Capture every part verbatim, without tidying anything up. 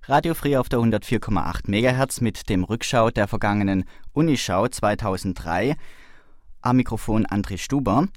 Radio Free auf der hundertvier Komma acht Megahertz mit dem Rückschau der vergangenen Unischau zweitausenddrei. Am Mikrofon André Stuber.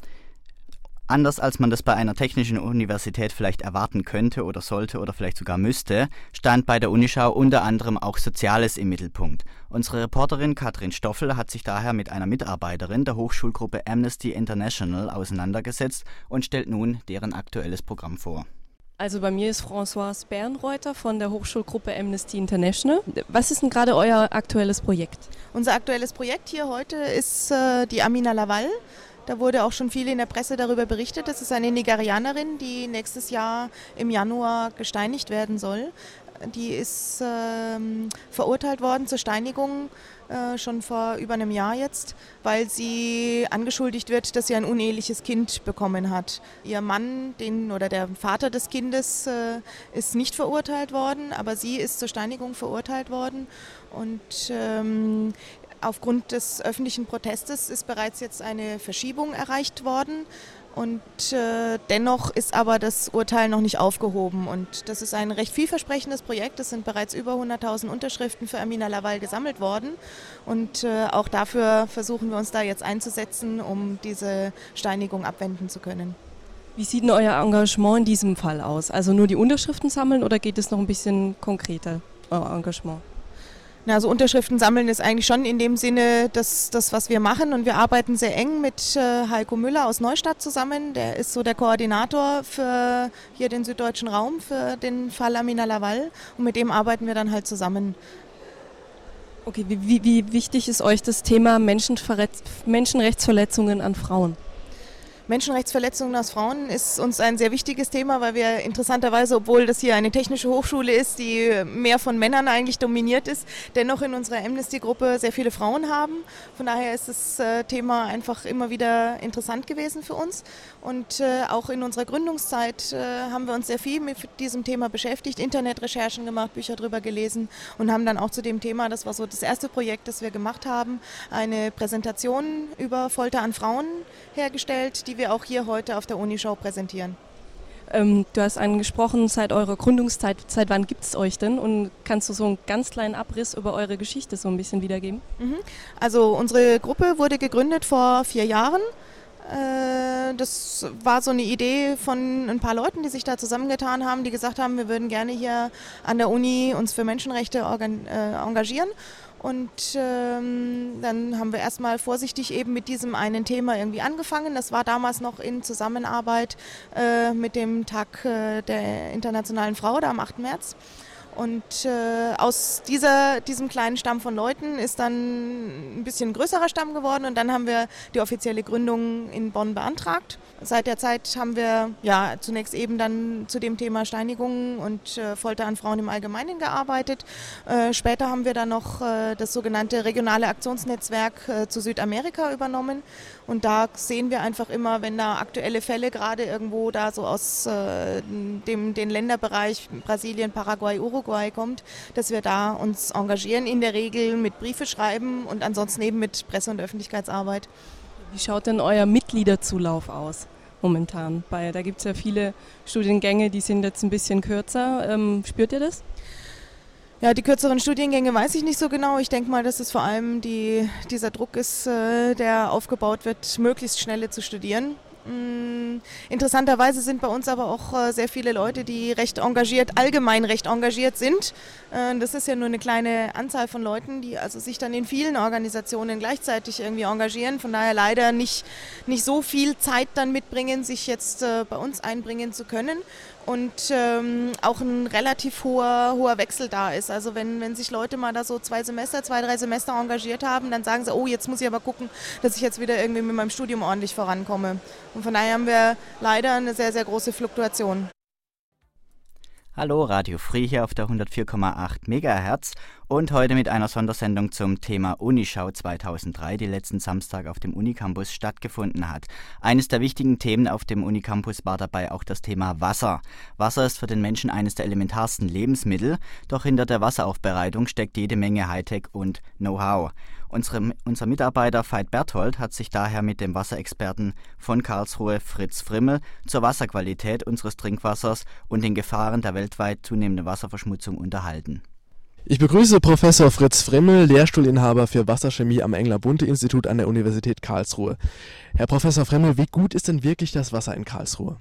Anders als man das bei einer technischen Universität vielleicht erwarten könnte oder sollte oder vielleicht sogar müsste, stand bei der Unischau unter anderem auch Soziales im Mittelpunkt. Unsere Reporterin Katrin Stoffel hat sich daher mit einer Mitarbeiterin der Hochschulgruppe Amnesty International auseinandergesetzt und stellt nun deren aktuelles Programm vor. Also bei mir ist Françoise Bernreuther von der Hochschulgruppe Amnesty International. Was ist denn gerade euer aktuelles Projekt? Unser aktuelles Projekt hier heute ist äh, die Amina Lawal. Da wurde auch schon viel in der Presse darüber berichtet. Das ist eine Nigerianerin, die nächstes Jahr im Januar gesteinigt werden soll. Die ist ähm, verurteilt worden zur Steinigung, äh, schon vor über einem Jahr jetzt, weil sie angeschuldigt wird, dass sie ein uneheliches Kind bekommen hat. Ihr Mann, den, oder der Vater des Kindes, äh, ist nicht verurteilt worden, aber sie ist zur Steinigung verurteilt worden. Und ähm, aufgrund des öffentlichen Protestes ist bereits jetzt eine Verschiebung erreicht worden. Und äh, dennoch ist aber das Urteil noch nicht aufgehoben. Und das ist ein recht vielversprechendes Projekt. Es sind bereits über hunderttausend Unterschriften für Amina Lawal gesammelt worden. Und äh, auch dafür versuchen wir uns da jetzt einzusetzen, um diese Steinigung abwenden zu können. Wie sieht denn euer Engagement in diesem Fall aus? Also nur die Unterschriften sammeln oder geht es noch ein bisschen konkreter, euer Engagement? Na, also Unterschriften sammeln ist eigentlich schon in dem Sinne das, das, was wir machen, und wir arbeiten sehr eng mit äh, Heiko Müller aus Neustadt zusammen. Der ist so der Koordinator für hier den süddeutschen Raum, für den Fall Amina Lawal, und mit dem arbeiten wir dann halt zusammen. Okay, wie, wie, wie wichtig ist euch das Thema Menschenverletz- Menschenrechtsverletzungen an Frauen? Menschenrechtsverletzungen aus Frauen ist uns ein sehr wichtiges Thema, weil wir interessanterweise, obwohl das hier eine technische Hochschule ist, die mehr von Männern eigentlich dominiert ist, dennoch in unserer Amnesty-Gruppe sehr viele Frauen haben. Von daher ist das äh, Thema einfach immer wieder interessant gewesen für uns. Und äh, auch in unserer Gründungszeit äh, haben wir uns sehr viel mit diesem Thema beschäftigt, Internetrecherchen gemacht, Bücher drüber gelesen und haben dann auch zu dem Thema, das war so das erste Projekt, das wir gemacht haben, eine Präsentation über Folter an Frauen hergestellt, die wir auch hier heute auf der Unischau präsentieren. Ähm, du hast angesprochen, seit eurer Gründungszeit, seit wann gibt es euch denn? Und kannst du so einen ganz kleinen Abriss über eure Geschichte so ein bisschen wiedergeben? Mhm. Also unsere Gruppe wurde gegründet vor vier Jahren. Äh, das war so eine Idee von ein paar Leuten, die sich da zusammengetan haben, die gesagt haben, wir würden gerne hier an der Uni uns für Menschenrechte organ- äh, engagieren. Und ähm, dann haben wir erstmal vorsichtig eben mit diesem einen Thema irgendwie angefangen. Das war damals noch in Zusammenarbeit äh, mit dem Tag äh, der Internationalen Frau, da am achten März. Und äh, aus dieser, diesem kleinen Stamm von Leuten ist dann ein bisschen größerer Stamm geworden, und dann haben wir die offizielle Gründung in Bonn beantragt. Seit der Zeit haben wir ja zunächst eben dann zu dem Thema Steinigung und äh, Folter an Frauen im Allgemeinen gearbeitet. Äh, später haben wir dann noch äh, das sogenannte regionale Aktionsnetzwerk äh, zu Südamerika übernommen, und da sehen wir einfach immer, wenn da aktuelle Fälle gerade irgendwo da so aus äh, dem den Länderbereich Brasilien, Paraguay, Uruguay kommt, dass wir da uns engagieren, in der Regel mit Briefe schreiben und ansonsten eben mit Presse- und Öffentlichkeitsarbeit. Wie schaut denn euer Mitgliederzulauf aus momentan? Bei, da gibt es ja viele Studiengänge, die sind jetzt ein bisschen kürzer. Ähm, spürt ihr das? Ja, die kürzeren Studiengänge weiß ich nicht so genau. Ich denke mal, dass es vor allem die, dieser Druck ist, äh, der aufgebaut wird, möglichst schnell zu studieren. Mm, interessanterweise sind bei uns aber auch äh, sehr viele Leute, die recht engagiert, allgemein recht engagiert sind. Äh, das ist ja nur eine kleine Anzahl von Leuten, die also sich dann in vielen Organisationen gleichzeitig irgendwie engagieren. Von daher leider nicht, nicht so viel Zeit dann mitbringen, sich jetzt äh, bei uns einbringen zu können. Und ähm, auch ein relativ hoher, hoher Wechsel da ist. Also wenn, wenn sich Leute mal da so zwei Semester, zwei, drei Semester engagiert haben, dann sagen sie, oh, jetzt muss ich aber gucken, dass ich jetzt wieder irgendwie mit meinem Studium ordentlich vorankomme. Und von daher haben wir leider eine sehr, sehr große Fluktuation. Hallo, Radio Free hier auf der hundertvier Komma acht Megahertz. und heute mit einer Sondersendung zum Thema Unischau zweitausenddrei, die letzten Samstag auf dem Unicampus stattgefunden hat. Eines der wichtigen Themen auf dem Unicampus war dabei auch das Thema Wasser. Wasser ist für den Menschen eines der elementarsten Lebensmittel, doch hinter der Wasseraufbereitung steckt jede Menge Hightech und Know-how. Unsere, unser Mitarbeiter Veit Berthold hat sich daher mit dem Wasserexperten von Karlsruhe Fritz Frimmel zur Wasserqualität unseres Trinkwassers und den Gefahren der weltweit zunehmenden Wasserverschmutzung unterhalten. Ich begrüße Professor Fritz Frimmel, Lehrstuhlinhaber für Wasserchemie am Engler-Bunte-Institut an der Universität Karlsruhe. Herr Professor Frimmel, wie gut ist denn wirklich das Wasser in Karlsruhe?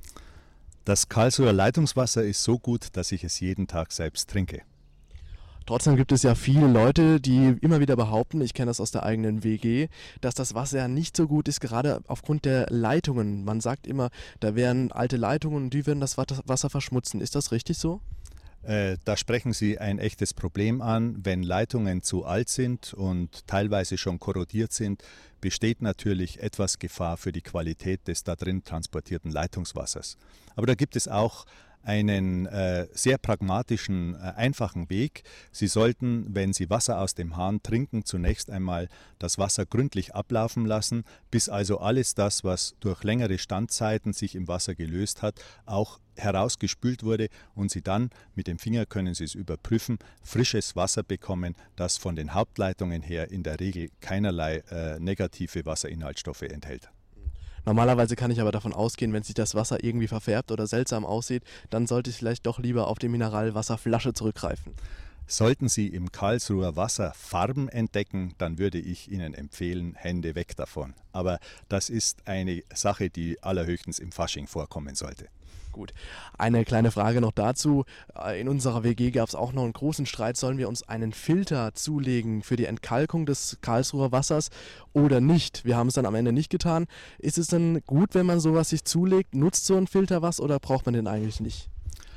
Das Karlsruher Leitungswasser ist so gut, dass ich es jeden Tag selbst trinke. Trotzdem gibt es ja viele Leute, die immer wieder behaupten, ich kenne das aus der eigenen W G, dass das Wasser ja nicht so gut ist, gerade aufgrund der Leitungen. Man sagt immer, da wären alte Leitungen und die würden das Wasser verschmutzen. Ist das richtig so? Äh, da sprechen Sie ein echtes Problem an. Wenn Leitungen zu alt sind und teilweise schon korrodiert sind, besteht natürlich etwas Gefahr für die Qualität des da drin transportierten Leitungswassers. Aber da gibt es auch einen äh, sehr pragmatischen, äh, einfachen Weg. Sie sollten, wenn Sie Wasser aus dem Hahn trinken, zunächst einmal das Wasser gründlich ablaufen lassen, bis also alles das, was durch längere Standzeiten sich im Wasser gelöst hat, auch herausgespült wurde und Sie dann, mit dem Finger können Sie es überprüfen, frisches Wasser bekommen, das von den Hauptleitungen her in der Regel keinerlei äh, negative Wasserinhaltsstoffe enthält. Normalerweise kann ich aber davon ausgehen, wenn sich das Wasser irgendwie verfärbt oder seltsam aussieht, dann sollte ich vielleicht doch lieber auf die Mineralwasserflasche zurückgreifen. Sollten Sie im Karlsruher Wasser Farben entdecken, dann würde ich Ihnen empfehlen, Hände weg davon. Aber das ist eine Sache, die allerhöchstens im Fasching vorkommen sollte. Gut. Eine kleine Frage noch dazu. In unserer W G gab es auch noch einen großen Streit. Sollen wir uns einen Filter zulegen für die Entkalkung des Karlsruher Wassers oder nicht? Wir haben es dann am Ende nicht getan. Ist es denn gut, wenn man sowas sich zulegt? Nutzt so ein Filter was oder braucht man den eigentlich nicht?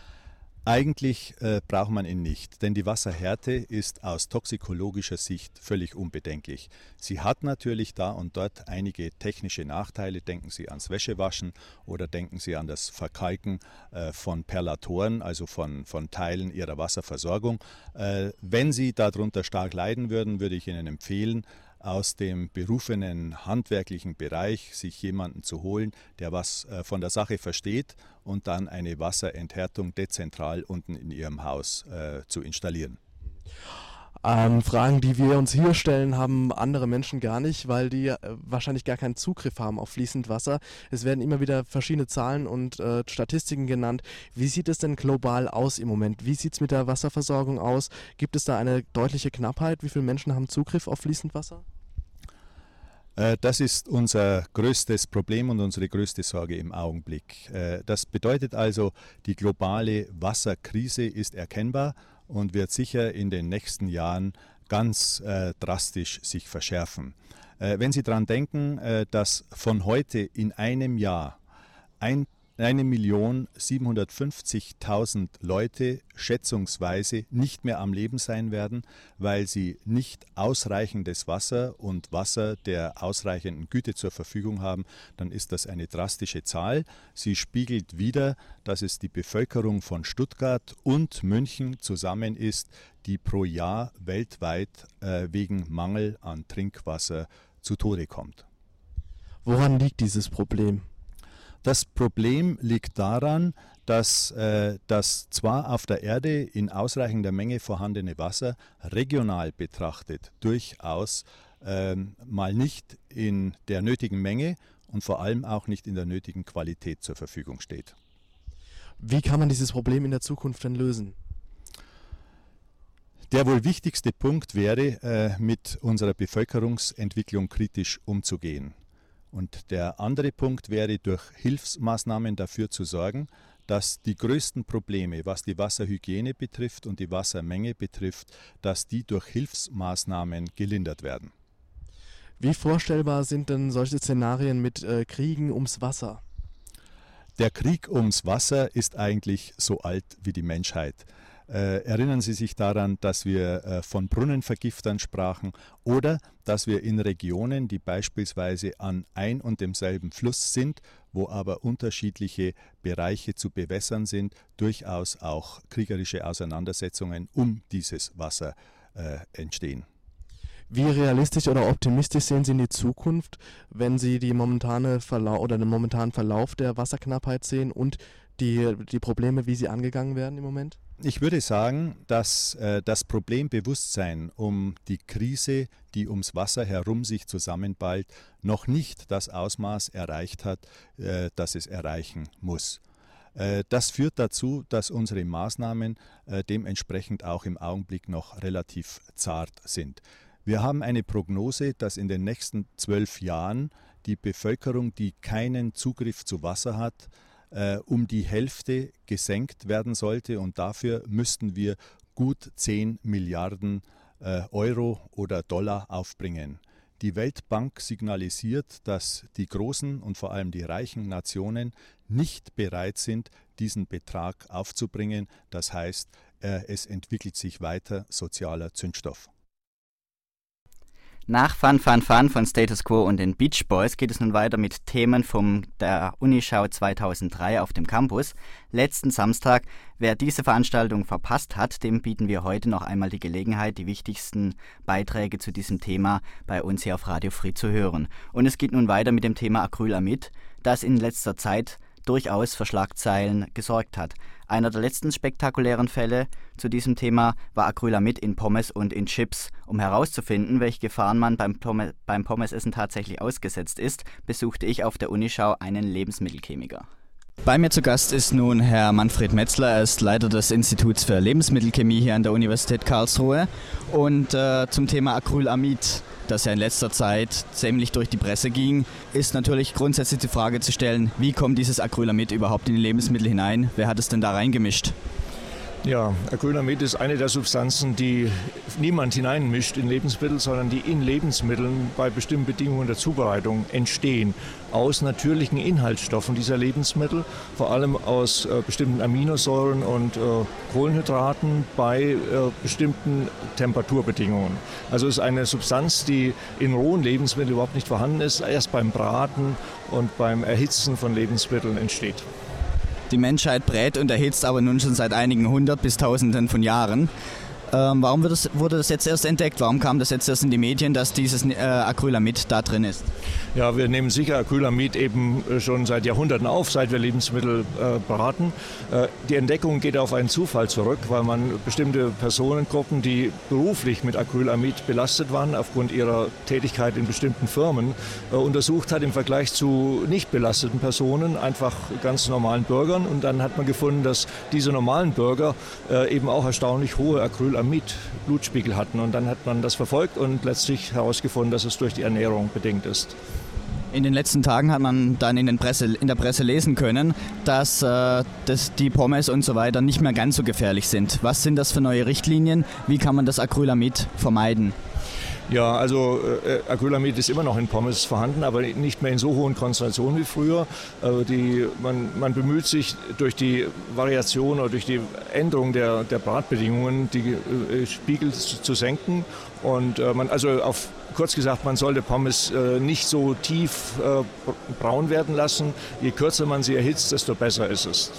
Eigentlich äh, braucht man ihn nicht, denn die Wasserhärte ist aus toxikologischer Sicht völlig unbedenklich. Sie hat natürlich da und dort einige technische Nachteile. Denken Sie ans Wäschewaschen oder denken Sie an das Verkalken äh, von Perlatoren, also von, von Teilen Ihrer Wasserversorgung. Äh, wenn Sie darunter stark leiden würden, würde ich Ihnen empfehlen, aus dem berufenen handwerklichen Bereich sich jemanden zu holen, der was äh, von der Sache versteht und dann eine Wasserenthärtung dezentral unten in Ihrem Haus äh, zu installieren. Ähm, Fragen, die wir uns hier stellen, haben andere Menschen gar nicht, weil die äh, wahrscheinlich gar keinen Zugriff haben auf fließend Wasser. Es werden immer wieder verschiedene Zahlen und äh, Statistiken genannt. Wie sieht es denn global aus im Moment? Wie sieht es mit der Wasserversorgung aus? Gibt es da eine deutliche Knappheit? Wie viele Menschen haben Zugriff auf fließend Wasser? Äh, das ist unser größtes Problem und unsere größte Sorge im Augenblick. Äh, das bedeutet also, die globale Wasserkrise ist erkennbar und wird sicher in den nächsten Jahren ganz äh, drastisch sich verschärfen. Äh, wenn Sie daran denken, äh, dass von heute in einem Jahr ein eine Million siebenhundertfünfzigtausend Leute schätzungsweise nicht mehr am Leben sein werden, weil sie nicht ausreichendes Wasser und Wasser der ausreichenden Güte zur Verfügung haben, dann ist das eine drastische Zahl. Sie spiegelt wider, dass es die Bevölkerung von Stuttgart und München zusammen ist, die pro Jahr weltweit äh, wegen Mangel an Trinkwasser zu Tode kommt. Woran liegt dieses Problem? Das Problem liegt daran, dass äh, das zwar auf der Erde in ausreichender Menge vorhandene Wasser regional betrachtet durchaus äh, mal nicht in der nötigen Menge und vor allem auch nicht in der nötigen Qualität zur Verfügung steht. Wie kann man dieses Problem in der Zukunft denn lösen? Der wohl wichtigste Punkt wäre, äh, mit unserer Bevölkerungsentwicklung kritisch umzugehen. Und der andere Punkt wäre, durch Hilfsmaßnahmen dafür zu sorgen, dass die größten Probleme, was die Wasserhygiene betrifft und die Wassermenge betrifft, dass die durch Hilfsmaßnahmen gelindert werden. Wie vorstellbar sind denn solche Szenarien mit äh, Kriegen ums Wasser? Der Krieg ums Wasser ist eigentlich so alt wie die Menschheit. Äh, erinnern Sie sich daran, dass wir äh, von Brunnenvergiftern sprachen oder dass wir in Regionen, die beispielsweise an ein und demselben Fluss sind, wo aber unterschiedliche Bereiche zu bewässern sind, durchaus auch kriegerische Auseinandersetzungen um dieses Wasser äh, entstehen. Wie realistisch oder optimistisch sehen Sie in die Zukunft, wenn Sie die momentane Verlau- oder den momentanen Verlauf der Wasserknappheit sehen und die, die Probleme, wie sie angegangen werden im Moment? Ich würde sagen, dass äh, das Problembewusstsein um die Krise, die ums Wasser herum sich zusammenballt, noch nicht das Ausmaß erreicht hat, äh, das es erreichen muss. Äh, das führt dazu, dass unsere Maßnahmen äh, dementsprechend auch im Augenblick noch relativ zart sind. Wir haben eine Prognose, dass in den nächsten zwölf Jahren die Bevölkerung, die keinen Zugriff zu Wasser hat, äh, um die Hälfte gesenkt werden sollte, und dafür müssten wir gut zehn Milliarden äh, Euro oder Dollar aufbringen. Die Weltbank signalisiert, dass die großen und vor allem die reichen Nationen nicht bereit sind, diesen Betrag aufzubringen. Das heißt, äh, es entwickelt sich weiter sozialer Zündstoff. Nach Fun Fun Fun von Status Quo und den Beach Boys geht es nun weiter mit Themen von der Unischau zweitausenddrei auf dem Campus. Letzten Samstag, wer diese Veranstaltung verpasst hat, dem bieten wir heute noch einmal die Gelegenheit, die wichtigsten Beiträge zu diesem Thema bei uns hier auf Radio Free zu hören. Und es geht nun weiter mit dem Thema Acrylamid, das in letzter Zeit durchaus für Schlagzeilen gesorgt hat. Einer der letzten spektakulären Fälle zu diesem Thema war Acrylamid in Pommes und in Chips. Um herauszufinden, welche Gefahren man beim, Pommes, beim Pommesessen tatsächlich ausgesetzt ist, besuchte ich auf der Unischau einen Lebensmittelchemiker. Bei mir zu Gast ist nun Herr Manfred Metzler. Er ist Leiter des Instituts für Lebensmittelchemie hier an der Universität Karlsruhe. Und äh, zum Thema Acrylamid, das ja in letzter Zeit ziemlich durch die Presse ging, ist natürlich grundsätzlich die Frage zu stellen, wie kommt dieses Acrylamid überhaupt in die Lebensmittel hinein? Wer hat es denn da reingemischt? Ja, Acrylamid ist eine der Substanzen, die niemand hineinmischt in Lebensmittel, sondern die in Lebensmitteln bei bestimmten Bedingungen der Zubereitung entstehen. Aus natürlichen Inhaltsstoffen dieser Lebensmittel, vor allem aus äh, bestimmten Aminosäuren und äh, Kohlenhydraten bei äh, bestimmten Temperaturbedingungen. Also es ist eine Substanz, die in rohen Lebensmitteln überhaupt nicht vorhanden ist, erst beim Braten und beim Erhitzen von Lebensmitteln entsteht. Die Menschheit brät und erhitzt aber nun schon seit einigen hundert bis tausenden von Jahren. Ähm, warum wird das, wurde das jetzt erst entdeckt? Warum kam das jetzt erst in die Medien, dass dieses äh, Acrylamid da drin ist? Ja, wir nehmen sicher Acrylamid eben schon seit Jahrhunderten auf, seit wir Lebensmittel äh, braten. Äh, die Entdeckung geht auf einen Zufall zurück, weil man bestimmte Personengruppen, die beruflich mit Acrylamid belastet waren, aufgrund ihrer Tätigkeit in bestimmten Firmen, äh, untersucht hat im Vergleich zu nicht belasteten Personen, einfach ganz normalen Bürgern. Und dann hat man gefunden, dass diese normalen Bürger äh, eben auch erstaunlich hohe Acrylamid-Blutspiegel hatten. Und dann hat man das verfolgt und letztlich herausgefunden, dass es durch die Ernährung bedingt ist. In den letzten Tagen hat man dann in, den Presse, in der Presse lesen können, dass, äh, dass die Pommes und so weiter nicht mehr ganz so gefährlich sind. Was sind das für neue Richtlinien? Wie kann man das Acrylamid vermeiden? Ja, also äh, Acrylamid ist immer noch in Pommes vorhanden, aber nicht mehr in so hohen Konzentrationen wie früher. Äh, die, man, man bemüht sich durch die Variation oder durch die Änderung der, der Bratbedingungen die äh, Spiegel zu, zu senken. Und äh, man, also auf kurz gesagt, man sollte Pommes äh, nicht so tief äh, braun werden lassen. Je kürzer man sie erhitzt, desto besser ist es.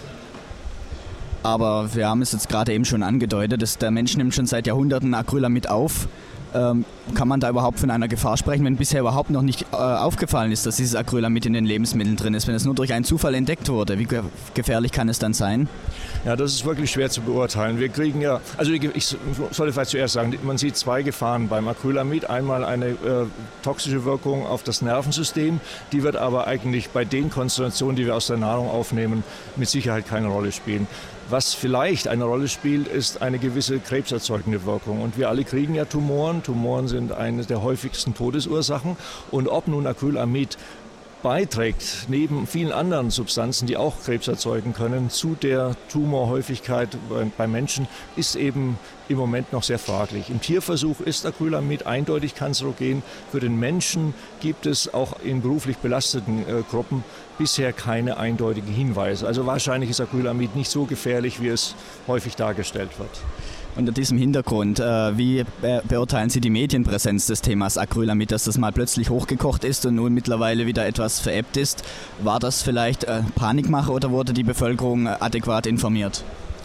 Aber wir haben es jetzt gerade eben schon angedeutet, dass der Mensch nimmt schon seit Jahrhunderten Acrylamid auf. Ähm, kann man da überhaupt von einer Gefahr sprechen, wenn bisher überhaupt noch nicht äh, aufgefallen ist, dass dieses Acrylamid in den Lebensmitteln drin ist, wenn es nur durch einen Zufall entdeckt wurde? Wie ge- gefährlich kann es dann sein? Ja, das ist wirklich schwer zu beurteilen. Wir kriegen ja, also ich, ich sollte vielleicht zuerst sagen, man sieht zwei Gefahren beim Acrylamid. Einmal eine äh, toxische Wirkung auf das Nervensystem, die wird aber eigentlich bei den Konzentrationen, die wir aus der Nahrung aufnehmen, mit Sicherheit keine Rolle spielen. Was vielleicht eine Rolle spielt, ist eine gewisse krebserzeugende Wirkung. Und wir alle kriegen ja Tumoren. Tumoren sind eine der häufigsten Todesursachen. Und ob nun Acrylamid beiträgt, neben vielen anderen Substanzen, die auch Krebs erzeugen können, zu der Tumorhäufigkeit bei Menschen, ist eben im Moment noch sehr fraglich. Im Tierversuch ist Acrylamid eindeutig kanzerogen. Für den Menschen gibt es auch in beruflich belasteten äh, Gruppen bisher keine eindeutigen Hinweise. Also wahrscheinlich ist Acrylamid nicht so gefährlich, wie es häufig dargestellt wird. Unter diesem Hintergrund, äh, wie be- beurteilen Sie die Medienpräsenz des Themas Acrylamid, dass das mal plötzlich hochgekocht ist und nun mittlerweile wieder etwas verebbt ist? War das vielleicht äh, Panikmache oder wurde die Bevölkerung äh, adäquat informiert?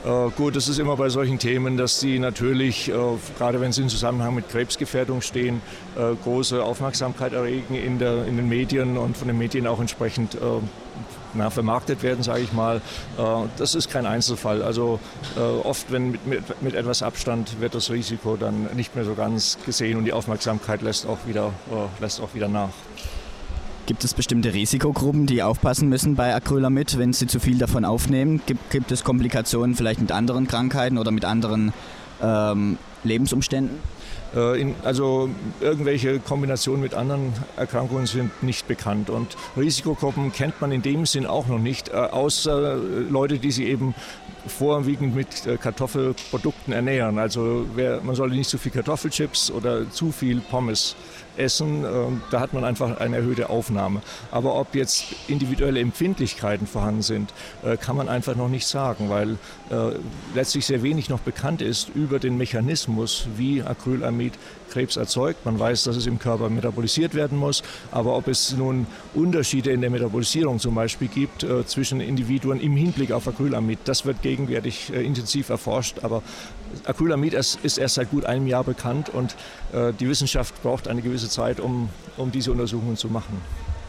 Äh, gut, das ist immer bei solchen Themen, dass sie natürlich, äh, gerade wenn sie im Zusammenhang mit Krebsgefährdung stehen, äh, große Aufmerksamkeit erregen in, der, in den Medien und von den Medien auch entsprechend äh, na, vermarktet werden, sage ich mal. Äh, das ist kein Einzelfall. Also äh, oft, wenn mit, mit, mit etwas Abstand, wird das Risiko dann nicht mehr so ganz gesehen und die Aufmerksamkeit lässt auch wieder, äh, lässt auch wieder nach. Gibt es bestimmte Risikogruppen, die aufpassen müssen bei Acrylamid, wenn sie zu viel davon aufnehmen? Gibt, gibt es Komplikationen vielleicht mit anderen Krankheiten oder mit anderen ähm, Lebensumständen? Äh, in, also irgendwelche Kombinationen mit anderen Erkrankungen sind nicht bekannt. Und Risikogruppen kennt man in dem Sinn auch noch nicht, äh, außer Leute, die sich eben vorwiegend mit äh, Kartoffelprodukten ernähren. Also wer, man sollte nicht zu viel Kartoffelchips oder zu viel Pommes essen, äh, da hat man einfach eine erhöhte Aufnahme. Aber ob jetzt individuelle Empfindlichkeiten vorhanden sind, äh, kann man einfach noch nicht sagen, weil äh, letztlich sehr wenig noch bekannt ist über den Mechanismus, wie Acrylamid Krebs erzeugt. Man weiß, dass es im Körper metabolisiert werden muss, aber ob es nun Unterschiede in der Metabolisierung zum Beispiel gibt äh, zwischen Individuen im Hinblick auf Acrylamid, das wird gegenwärtig äh, intensiv erforscht, aber Acrylamid ist, ist erst seit gut einem Jahr bekannt und äh, die Wissenschaft braucht eine gewisse Zeit, um, um diese Untersuchungen zu machen.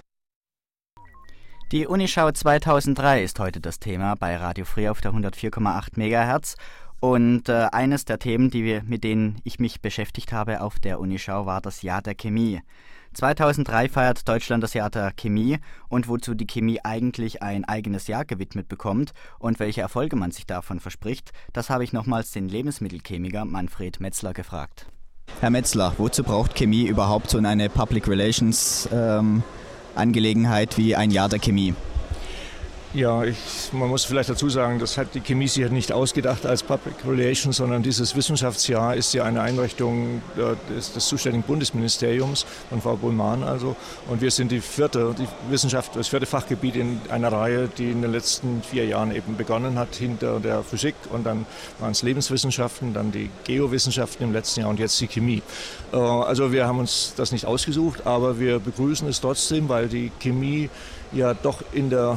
Die Unischau zweitausenddrei ist heute das Thema bei Radio Free auf der hundertvier Komma acht Megahertz. Und äh, eines der Themen, die wir, mit denen ich mich beschäftigt habe auf der Unischau, war das Jahr der Chemie. zweitausenddrei feiert Deutschland das Jahr der Chemie und wozu die Chemie eigentlich ein eigenes Jahr gewidmet bekommt und welche Erfolge man sich davon verspricht, das habe ich nochmals den Lebensmittelchemiker Manfred Metzler gefragt. Herr Metzler, wozu braucht Chemie überhaupt so eine Public Relations ähm, Angelegenheit wie ein Jahr der Chemie? Ja, ich, man muss vielleicht dazu sagen, das hat die Chemie sich nicht ausgedacht als Public Relations, sondern dieses Wissenschaftsjahr ist ja eine Einrichtung äh, des, des zuständigen Bundesministeriums von Frau Bullmann also. Und wir sind die vierte, die Wissenschaft, das vierte Fachgebiet in einer Reihe, die in den letzten vier Jahren eben begonnen hat, hinter der Physik und dann waren es Lebenswissenschaften, dann die Geowissenschaften im letzten Jahr und jetzt die Chemie. Äh, also wir haben uns das nicht ausgesucht, aber wir begrüßen es trotzdem, weil die Chemie ja doch in der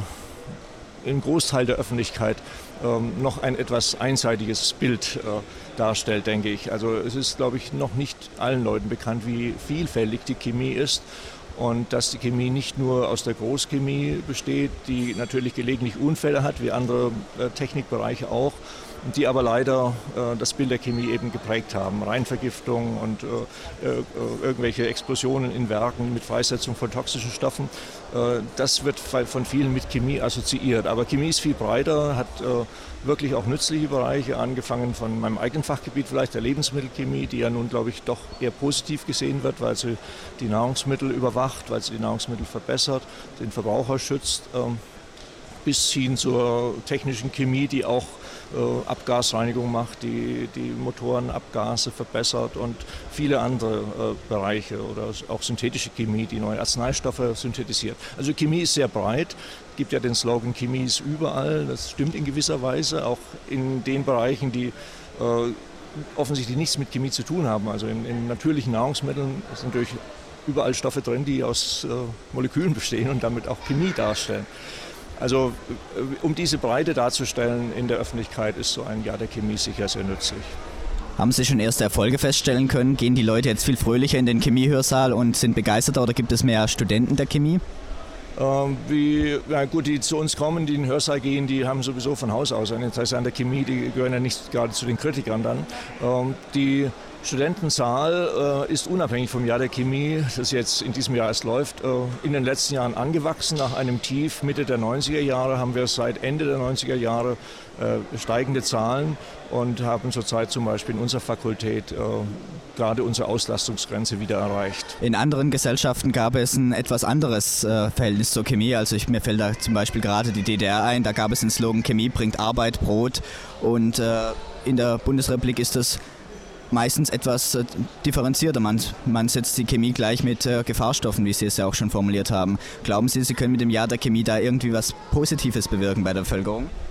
im Großteil der Öffentlichkeit ähm, noch ein etwas einseitiges Bild äh, darstellt, denke ich. Also es ist, glaube ich, noch nicht allen Leuten bekannt, wie vielfältig die Chemie ist und dass die Chemie nicht nur aus der Großchemie besteht, die natürlich gelegentlich Unfälle hat, wie andere äh, Technikbereiche auch, die aber leider äh, das Bild der Chemie eben geprägt haben. Reinvergiftung und äh, äh, irgendwelche Explosionen in Werken mit Freisetzung von toxischen Stoffen. Äh, das wird von vielen mit Chemie assoziiert. Aber Chemie ist viel breiter, hat äh, wirklich auch nützliche Bereiche, angefangen von meinem eigenen Fachgebiet vielleicht, der Lebensmittelchemie, die ja nun, glaube ich, doch eher positiv gesehen wird, weil sie die Nahrungsmittel überwacht, weil sie die Nahrungsmittel verbessert, den Verbraucher schützt, äh, bis hin zur technischen Chemie, die auch äh, Abgasreinigung macht, die die Motorenabgase verbessert und viele andere äh, Bereiche oder auch synthetische Chemie, die neue Arzneistoffe synthetisiert. Also Chemie ist sehr breit. Es gibt ja den Slogan, Chemie ist überall. Das stimmt in gewisser Weise, auch in den Bereichen, die äh, offensichtlich nichts mit Chemie zu tun haben. Also in, in natürlichen Nahrungsmitteln sind natürlich überall Stoffe drin, die aus äh, Molekülen bestehen und damit auch Chemie darstellen. Also um diese Breite darzustellen in der Öffentlichkeit ist so ein Jahr der Chemie sicher sehr nützlich. Haben Sie schon erste Erfolge feststellen können? Gehen die Leute jetzt viel fröhlicher in den Chemiehörsaal und sind begeisterter oder gibt es mehr Studenten der Chemie? Ähm, wie, ja gut, die zu uns kommen, die in den Hörsaal gehen, die haben sowieso von Haus aus ein Interesse an der Chemie, die gehören ja nicht gerade zu den Kritikern dann. Ähm, die Studentenzahl äh, ist unabhängig vom Jahr der Chemie, das jetzt in diesem Jahr erst läuft, äh, in den letzten Jahren angewachsen. Nach einem Tief Mitte der neunziger Jahre haben wir seit Ende der neunziger Jahre äh, steigende Zahlen und haben zurzeit zum Beispiel in unserer Fakultät äh, gerade unsere Auslastungsgrenze wieder erreicht. In anderen Gesellschaften gab es ein etwas anderes äh, Verhältnis zur Chemie. Also ich, mir fällt da zum Beispiel gerade die D D R ein, da gab es den Slogan Chemie bringt Arbeit, Brot und äh, in der Bundesrepublik ist das meistens etwas äh, differenzierter. Man, man setzt die Chemie gleich mit äh, Gefahrstoffen, wie Sie es ja auch schon formuliert haben. Glauben Sie, Sie können mit dem Jahr der Chemie da irgendwie was Positives bewirken bei der Bevölkerung?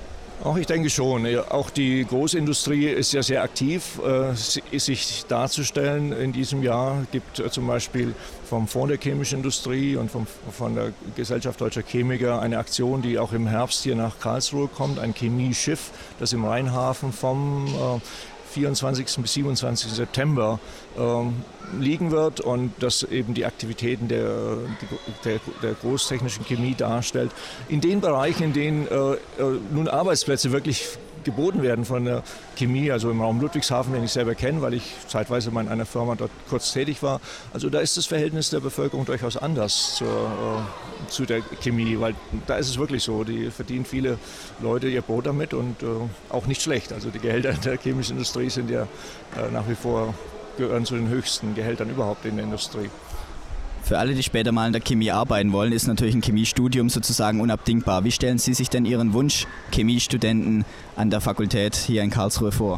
Auch ich denke schon. Auch die Großindustrie ist ja sehr aktiv, äh, sich darzustellen. In diesem Jahr gibt äh, zum Beispiel vom Fonds der chemischen Industrie und vom, von der Gesellschaft Deutscher Chemiker eine Aktion, die auch im Herbst hier nach Karlsruhe kommt, ein Chemieschiff, das im Rheinhafen vom äh, vierundzwanzigsten bis siebenundzwanzigsten September ähm, liegen wird und das eben die Aktivitäten der, der, der großtechnischen Chemie darstellt. In den Bereichen, in denen äh, nun Arbeitsplätze wirklich geboten werden von der Chemie, also im Raum Ludwigshafen, den ich selber kenne, weil ich zeitweise mal in einer Firma dort kurz tätig war. Also da ist das Verhältnis der Bevölkerung durchaus anders zur, äh, zu der Chemie, weil da ist es wirklich so, die verdienen viele Leute ihr Brot damit und äh, auch nicht schlecht. Also die Gehälter der chemischen Industrie sind ja äh, nach wie vor, gehören zu den höchsten Gehältern überhaupt in der Industrie. Für alle, die später mal in der Chemie arbeiten wollen, ist natürlich ein Chemiestudium sozusagen unabdingbar. Wie stellen Sie sich denn Ihren Wunsch Chemiestudenten an der Fakultät hier in Karlsruhe vor?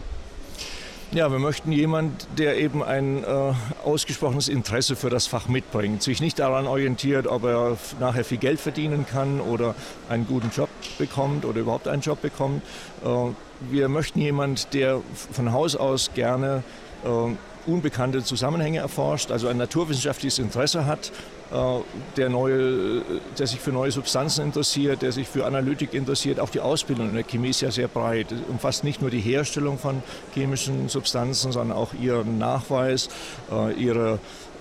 Ja, wir möchten jemanden, der eben ein äh, ausgesprochenes Interesse für das Fach mitbringt, sich nicht daran orientiert, ob er nachher viel Geld verdienen kann oder einen guten Job bekommt oder überhaupt einen Job bekommt. Äh, wir möchten jemanden, der von Haus aus gerne äh, unbekannte Zusammenhänge erforscht, also ein naturwissenschaftliches Interesse hat, der, neue, der sich für neue Substanzen interessiert, der sich für Analytik interessiert. Auch die Ausbildung in der Chemie ist ja sehr breit. Es umfasst nicht nur die Herstellung von chemischen Substanzen, sondern auch ihren Nachweis, ihre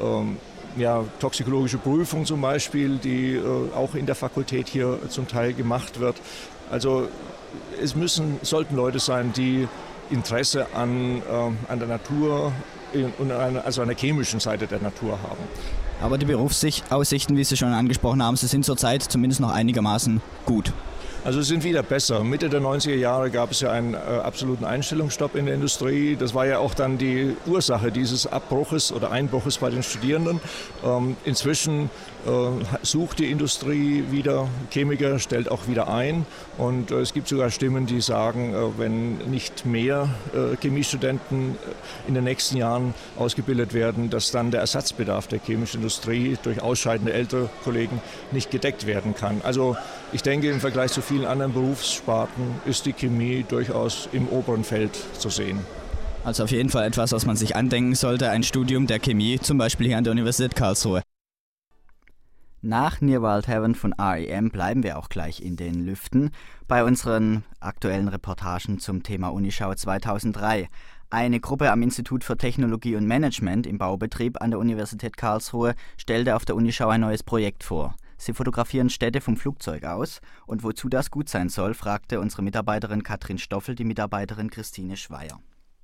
ja, toxikologische Prüfung zum Beispiel, die auch in der Fakultät hier zum Teil gemacht wird. Also es müssen, sollten Leute sein, die Interesse an, an der Natur und also an der chemischen Seite der Natur haben. Aber die Berufsaussichten, wie Sie schon angesprochen haben, sie sind zurzeit zumindest noch einigermaßen gut. Also sie sind wieder besser. Mitte der neunziger Jahre gab es ja einen äh, absoluten Einstellungsstopp in der Industrie. Das war ja auch dann die Ursache dieses Abbruches oder Einbruches bei den Studierenden. Ähm, inzwischen äh, sucht die Industrie wieder Chemiker, stellt auch wieder ein. Und äh, es gibt sogar Stimmen, die sagen, äh, wenn nicht mehr äh, Chemiestudenten in den nächsten Jahren ausgebildet werden, dass dann der Ersatzbedarf der chemischen Industrie durch ausscheidende ältere Kollegen nicht gedeckt werden kann. Also ich denke, im Vergleich zu vielen anderen Berufssparten ist die Chemie durchaus im oberen Feld zu sehen. Also auf jeden Fall etwas, was man sich andenken sollte, ein Studium der Chemie, zum Beispiel hier an der Universität Karlsruhe. Nach Near Wild Heaven von R E M bleiben wir auch gleich in den Lüften bei unseren aktuellen Reportagen zum Thema Unischau zweitausenddrei. Eine Gruppe am Institut für Technologie und Management im Baubetrieb an der Universität Karlsruhe stellte auf der Unischau ein neues Projekt vor. Sie fotografieren Städte vom Flugzeug aus. Und wozu das gut sein soll, fragte unsere Mitarbeiterin Katrin Stoffel die Mitarbeiterin Christine Schweier.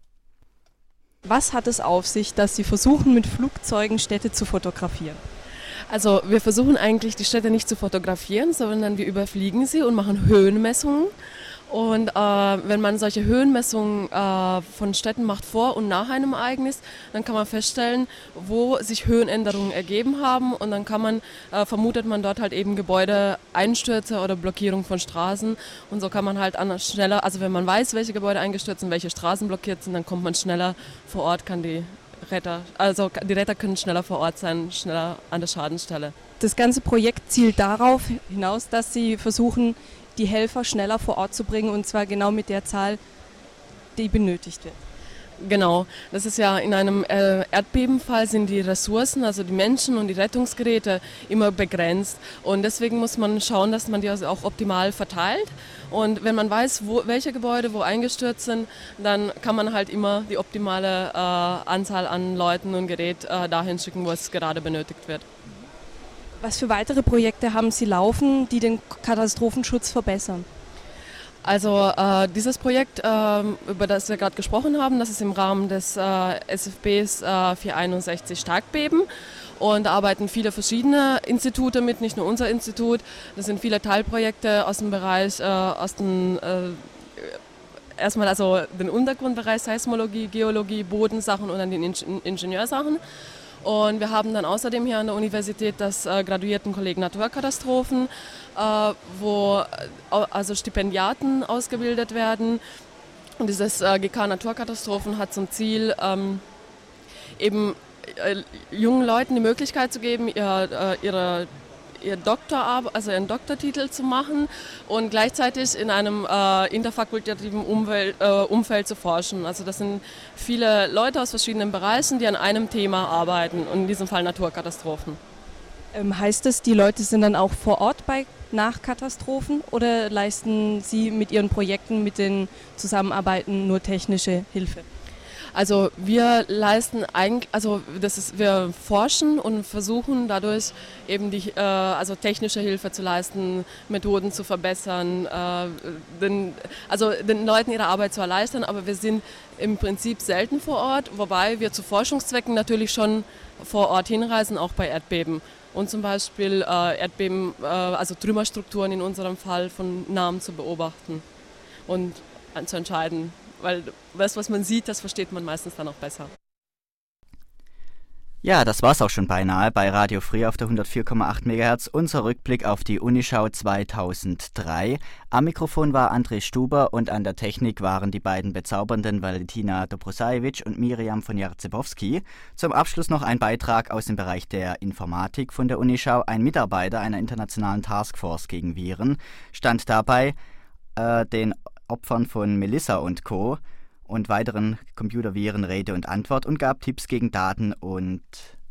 Was hat es auf sich, dass Sie versuchen, mit Flugzeugen Städte zu fotografieren? Also wir versuchen eigentlich, die Städte nicht zu fotografieren, sondern wir überfliegen sie und machen Höhenmessungen. Und äh, wenn man solche Höhenmessungen äh, von Städten macht vor und nach einem Ereignis, dann kann man feststellen, wo sich Höhenänderungen ergeben haben. Und dann kann man, äh, vermutet man dort halt eben Gebäudeeinstürze oder Blockierung von Straßen. Und so kann man halt an, schneller, also wenn man weiß, welche Gebäude eingestürzt sind, welche Straßen blockiert sind, dann kommt man schneller vor Ort, kann die Retter, also die Retter können schneller vor Ort sein, schneller an der Schadensstelle. Das ganze Projekt zielt darauf hinaus, dass Sie versuchen, die Helfer schneller vor Ort zu bringen, und zwar genau mit der Zahl, die benötigt wird. Genau, das ist ja in einem äh, Erdbebenfall sind die Ressourcen, also die Menschen und die Rettungsgeräte immer begrenzt, und deswegen muss man schauen, dass man die also auch optimal verteilt, und wenn man weiß, wo, welche Gebäude wo eingestürzt sind, dann kann man halt immer die optimale äh, Anzahl an Leuten und Gerät äh, dahin schicken, wo es gerade benötigt wird. Was für weitere Projekte haben Sie laufen, die den Katastrophenschutz verbessern? Also äh, dieses Projekt, äh, über das wir gerade gesprochen haben, das ist im Rahmen des äh, S F Bs äh, vierhunderteinundsechzig Starkbeben, und da arbeiten viele verschiedene Institute mit, nicht nur unser Institut. Das sind viele Teilprojekte aus dem Bereich, äh, aus den, äh, erstmal also den Untergrundbereich Seismologie, Geologie, Bodensachen und dann den Ingen- Ingenieursachen. Und wir haben dann außerdem hier an der Universität das äh, Graduiertenkolleg Naturkatastrophen, äh, wo äh, also Stipendiaten ausgebildet werden. Und dieses äh, G K Naturkatastrophen hat zum Ziel, ähm, eben äh, jungen Leuten die Möglichkeit zu geben, ihr, äh, ihre, ihr Doktorarbeit, also ihren Doktortitel zu machen und gleichzeitig in einem äh, interfakultativen Umwelt, äh, Umfeld zu forschen. Also das sind viele Leute aus verschiedenen Bereichen, die an einem Thema arbeiten und in diesem Fall Naturkatastrophen. Ähm, heißt es, die Leute sind dann auch vor Ort bei Nachkatastrophen oder leisten Sie mit Ihren Projekten, mit den Zusammenarbeiten nur technische Hilfe? Also wir leisten eigentlich, also das ist, wir forschen und versuchen dadurch eben die, äh, also technische Hilfe zu leisten, Methoden zu verbessern, äh, den, also den Leuten ihre Arbeit zu erleichtern, aber wir sind im Prinzip selten vor Ort, wobei wir zu Forschungszwecken natürlich schon vor Ort hinreisen, auch bei Erdbeben. Und zum Beispiel äh, Erdbeben, äh, also Trümmerstrukturen in unserem Fall von nahem zu beobachten und zu entscheiden. Weil das, was man sieht, das versteht man meistens dann auch besser. Ja, das war's auch schon beinahe bei Radio Free auf der hundertvier Komma acht Megahertz. Unser Rückblick auf die Unischau zweitausenddrei. Am Mikrofon war André Stuber und an der Technik waren die beiden bezaubernden Valentina Dobrosajevic und Miriam von Jarzebowski. Zum Abschluss noch ein Beitrag aus dem Bereich der Informatik von der Unischau. Ein Mitarbeiter einer internationalen Taskforce gegen Viren stand dabei äh, den Opfern von Melissa und Co. und weiteren Computerviren Rede und Antwort und gab Tipps gegen Daten und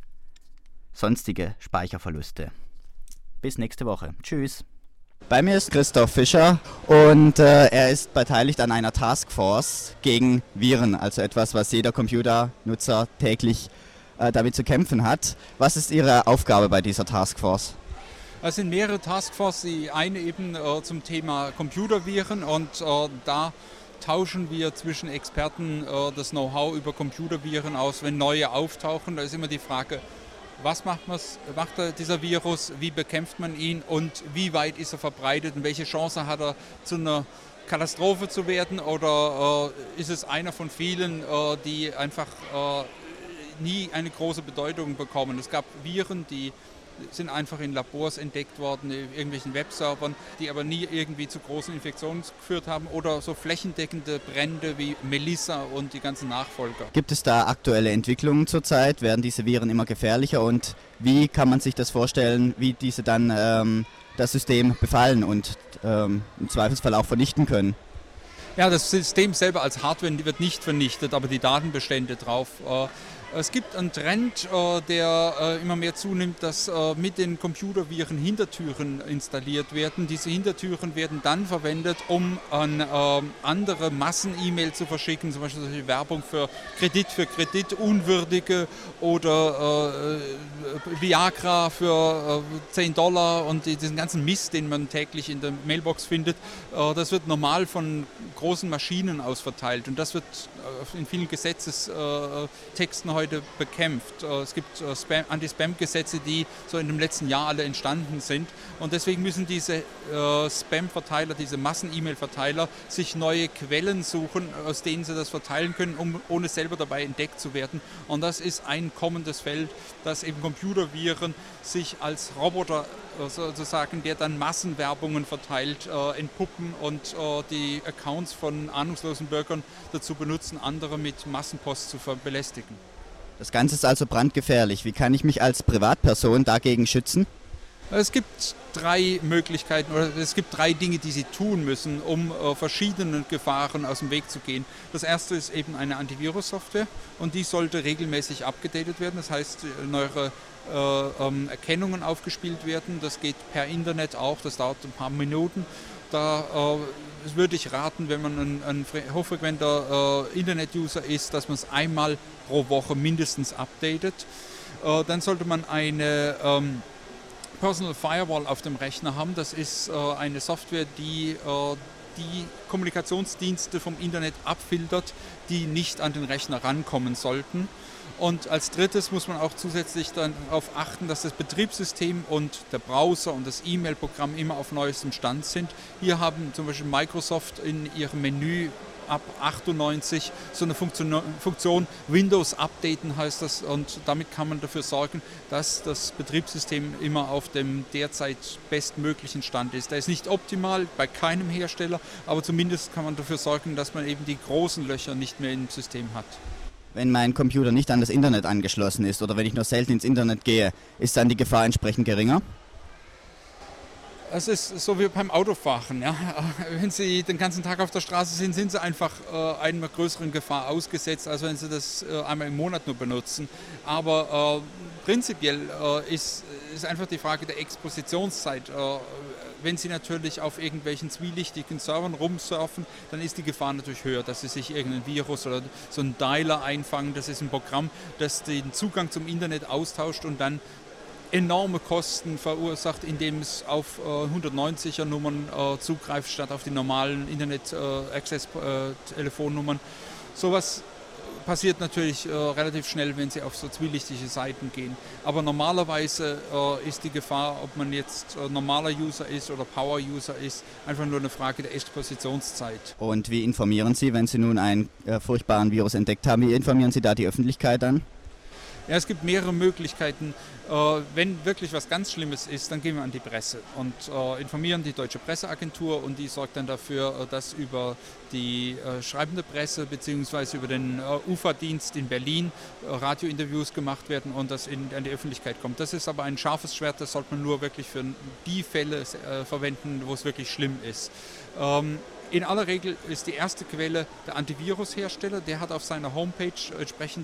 sonstige Speicherverluste. Bis nächste Woche. Tschüss. Bei mir ist Christoph Fischer und äh, er ist beteiligt an einer Taskforce gegen Viren, also etwas, was jeder Computernutzer täglich äh, damit zu kämpfen hat. Was ist Ihre Aufgabe bei dieser Taskforce? Es sind mehrere Taskforces, die eine eben äh, zum Thema Computerviren und äh, da tauschen wir zwischen Experten äh, das Know-how über Computerviren aus, wenn neue auftauchen. Da ist immer die Frage, was macht, macht dieser Virus, wie bekämpft man ihn und wie weit ist er verbreitet und welche Chance hat er, zu einer Katastrophe zu werden oder äh, ist es einer von vielen, äh, die einfach äh, nie eine große Bedeutung bekommen. Es gab Viren, die sind einfach in Labors entdeckt worden, in irgendwelchen Webservern, die aber nie irgendwie zu großen Infektionen geführt haben oder so flächendeckende Brände wie Melissa und die ganzen Nachfolger. Gibt es da aktuelle Entwicklungen zurzeit? Werden diese Viren immer gefährlicher und wie kann man sich das vorstellen, wie diese dann ähm, das System befallen und ähm, im Zweifelsfall auch vernichten können? Ja, das System selber als Hardware wird nicht vernichtet, aber die Datenbestände drauf. Äh, Es gibt einen Trend, der immer mehr zunimmt, dass mit den Computerviren Hintertüren installiert werden. Diese Hintertüren werden dann verwendet, um an andere Massen-E-Mail zu verschicken, zum Beispiel solche Werbung für Kredit für Kredit, Unwürdige oder Viagra für zehn Dollar und diesen ganzen Mist, den man täglich in der Mailbox findet. Das wird normal von großen Maschinen aus verteilt und das wird in vielen Gesetzestexten heute bekämpft. Es gibt Spam, Anti-Spam-Gesetze, die so in dem letzten Jahr alle entstanden sind und deswegen müssen diese äh, Spam-Verteiler, diese Massen-E-Mail-Verteiler sich neue Quellen suchen, aus denen sie das verteilen können, um ohne selber dabei entdeckt zu werden und das ist ein kommendes Feld, dass eben Computerviren sich als Roboter äh, sozusagen, der dann Massenwerbungen verteilt, äh, entpuppen und äh, die Accounts von ahnungslosen Bürgern dazu benutzen, andere mit Massenpost zu belästigen. Das Ganze ist also brandgefährlich. Wie kann ich mich als Privatperson dagegen schützen? Es gibt drei Möglichkeiten oder es gibt drei Dinge, die Sie tun müssen, um äh, verschiedenen Gefahren aus dem Weg zu gehen. Das erste ist eben eine Antivirus-Software und die sollte regelmäßig abgedatet werden. Das heißt, neuere äh, ähm, Erkennungen aufgespielt werden. Das geht per Internet auch, das dauert ein paar Minuten. Da äh, würde ich raten, wenn man ein, ein hochfrequenter äh, Internet-User ist, dass man es einmal pro Woche mindestens updatet. Äh, dann sollte man eine ähm, Personal Firewall auf dem Rechner haben. Das ist äh, eine Software, die äh, die Kommunikationsdienste vom Internet abfiltert, die nicht an den Rechner rankommen sollten. Und als drittes muss man auch zusätzlich dann darauf achten, dass das Betriebssystem und der Browser und das E-Mail-Programm immer auf neuestem Stand sind. Hier haben zum Beispiel Microsoft in ihrem Menü ab achtundneunzig so eine Funktion, Funktion Windows Updaten heißt das und damit kann man dafür sorgen, dass das Betriebssystem immer auf dem derzeit bestmöglichen Stand ist. Der ist nicht optimal bei keinem Hersteller, aber zumindest kann man dafür sorgen, dass man eben die großen Löcher nicht mehr im System hat. Wenn mein Computer nicht an das Internet angeschlossen ist oder wenn ich nur selten ins Internet gehe, ist dann die Gefahr entsprechend geringer? Es ist so wie beim Autofahren. Ja. Wenn Sie den ganzen Tag auf der Straße sind, sind Sie einfach äh, einer größeren Gefahr ausgesetzt, als wenn Sie das äh, einmal im Monat nur benutzen. Aber äh, prinzipiell äh, ist, ist einfach die Frage der Expositionszeit. Äh, wenn Sie natürlich auf irgendwelchen zwielichtigen Servern rumsurfen, dann ist die Gefahr natürlich höher, dass Sie sich irgendein Virus oder so einen Dialer einfangen. Das ist ein Programm, das den Zugang zum Internet austauscht und dann enorme Kosten verursacht, indem es auf äh, hundertneunziger Nummern äh, zugreift, statt auf die normalen Internet-Access-Telefonnummern. Äh, Sowas passiert natürlich äh, relativ schnell, wenn Sie auf so zwielichtige Seiten gehen. Aber normalerweise äh, ist die Gefahr, ob man jetzt äh, normaler User ist oder Power-User ist, einfach nur eine Frage der Expositionszeit. Und wie informieren Sie, wenn Sie nun einen äh, furchtbaren Virus entdeckt haben? Wie informieren Sie da die Öffentlichkeit dann? Ja, es gibt mehrere Möglichkeiten. Äh, wenn wirklich was ganz Schlimmes ist, dann gehen wir an die Presse und äh, informieren die Deutsche Presseagentur und die sorgt dann dafür, äh, dass über die äh, schreibende Presse bzw. über den äh, U F A-Dienst in Berlin äh, Radiointerviews gemacht werden und das in, an die Öffentlichkeit kommt. Das ist aber ein scharfes Schwert, das sollte man nur wirklich für die Fälle äh, verwenden, wo es wirklich schlimm ist. Ähm, in aller Regel ist die erste Quelle der Antivirushersteller, der hat auf seiner Homepage entsprechend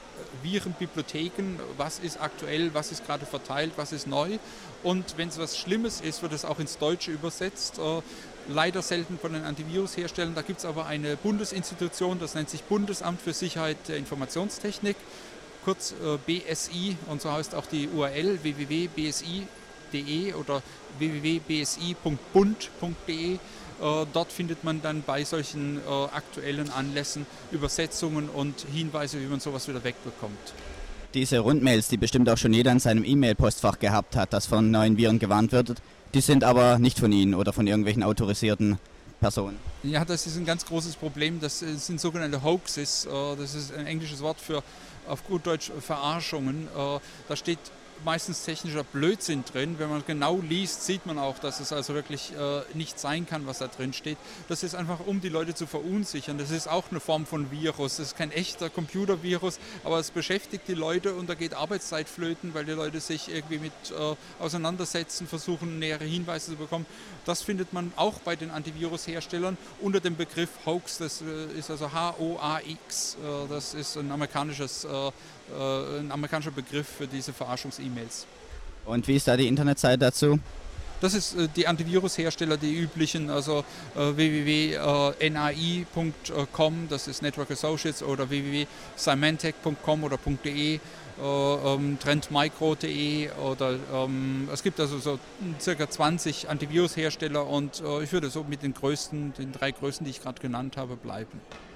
Virenbibliotheken, was ist aktuell, was ist gerade verteilt, was ist neu. Und wenn es was Schlimmes ist, wird es auch ins Deutsche übersetzt. Äh, leider selten von den Antivirusherstellern. Da gibt es aber eine Bundesinstitution, das nennt sich Bundesamt für Sicherheit der Informationstechnik, kurz äh, B S I, und so heißt auch die U R L w w w punkt b s i punkt d e oder w w w punkt b s i punkt bund punkt d e. Äh, dort findet man dann bei solchen äh, aktuellen Anlässen Übersetzungen und Hinweise, wie man sowas wieder wegbekommt. Diese Rundmails, die bestimmt auch schon jeder in seinem E-Mail-Postfach gehabt hat, dass von neuen Viren gewarnt wird, die sind aber nicht von Ihnen oder von irgendwelchen autorisierten Personen. Ja, das ist ein ganz großes Problem. Das sind sogenannte Hoaxes. Äh, das ist ein englisches Wort für, auf gut Deutsch, Verarschungen. Äh, da steht meistens technischer Blödsinn drin. Wenn man genau liest, sieht man auch, dass es also wirklich äh, nicht sein kann, was da drin steht. Das ist einfach, um die Leute zu verunsichern. Das ist auch eine Form von Virus. Das ist kein echter Computervirus, aber es beschäftigt die Leute und da geht Arbeitszeit flöten, weil die Leute sich irgendwie mit äh, auseinandersetzen, versuchen, nähere Hinweise zu bekommen. Das findet man auch bei den Antivirusherstellern unter dem Begriff Hoax. Das äh, ist also H O A X. Äh, das ist ein amerikanisches äh, ein amerikanischer Begriff für diese Verarschungs-E-Mails. Und wie ist da die Internetseite dazu? Das ist äh, die Antivirushersteller, die üblichen, also äh, w w w punkt n a i punkt com, das ist Network Associates, oder w w w punkt symantec punkt com oder .de, äh, ähm, trendmicro punkt de, oder ähm, es gibt also so circa zwanzig Antivirushersteller und äh, ich würde so mit den größten, den drei größten, die ich gerade genannt habe, bleiben.